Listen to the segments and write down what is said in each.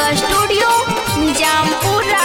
Studio Nizampura.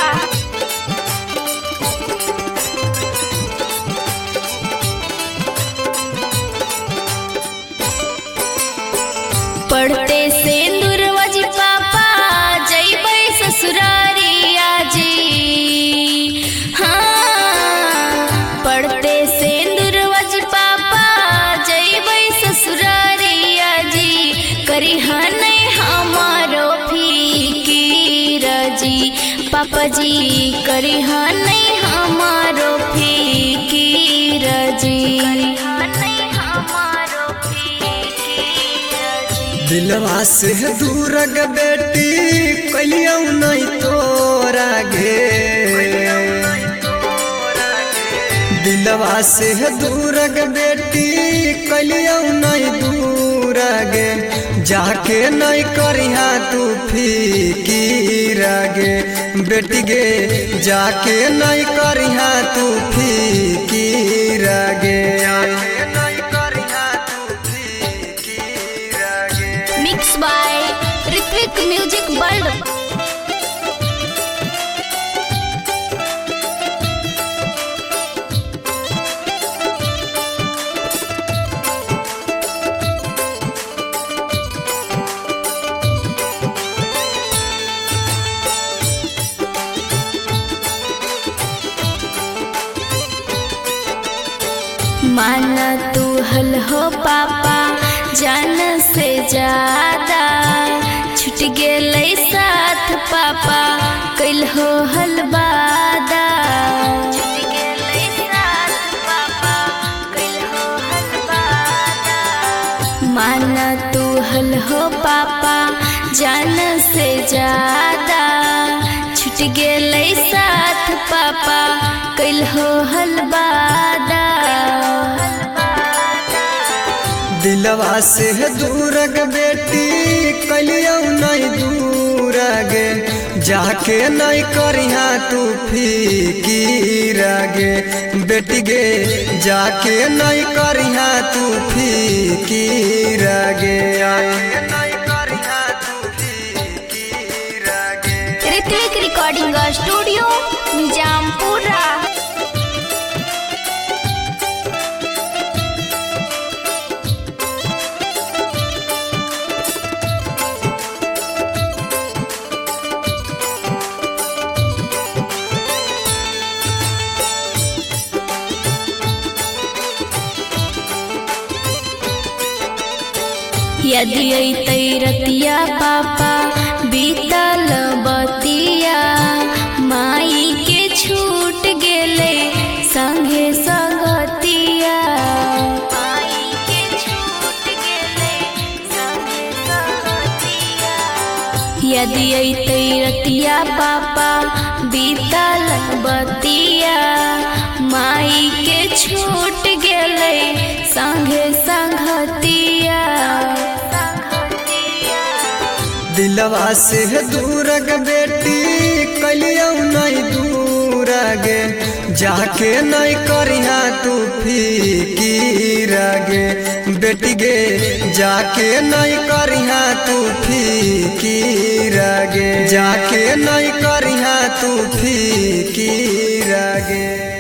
पढ़ते सिंदूरवा जी पापा जइबै ससुरारिया जी। हाँ, पढ़ते सिंदूरवा जी पापा जइबै ससुरारिया जी। करिहा नहीं हमारो फिकीर जी पापा जी, करिहा नहीं हमारो फिकीर जी। दिलवा से दूर ग बेटी कलियौ नहीं तोरा गे। दिलवा से दूर ग बेटी कलियौ नहीं दूर गे। जाके नहीं करिहा तू फिकीर गे बेटी गे, जाके नहीं करिहा तू फिकीर गे। Mix by Ritvik music world. माना तू हल हो पापा जान से ज्यादा, छूट गेलै साथ पापा कैल हो हलवादा। छूट गेलै साथ पापा कैल हो हलवादा। माना तू हल हो पापा जान से ज्यादा, छूट गेलै साथ पापा कैल हो हलवादा। दिलवा से दूर ग बेटी कलियौ नहीं दूर गे। जाके नहीं करिहा तू फिकीर गे बेटी गे, जाके नहीं करिहा तू फिकीर गे। Ritvik recording studio Nizampura. यदि अइतै रतिया पापा बीतल बतिया, माई के छूट गेले संगे संगतिया। माई के छूट गेले संगे संगतिया। यदि अइतै रतिया पापा बीतल बतिया, माई के छूट गेले संगे संगतिया। दिलवा से दूर ग बेटी कलियौ नहीं दूर गे। जाके नहीं करिहा तू फिकीर गे बेटी गे, जाके नहीं करिहा तू फिकीर गे। जाके नहीं करिहा तू फिकीर गे।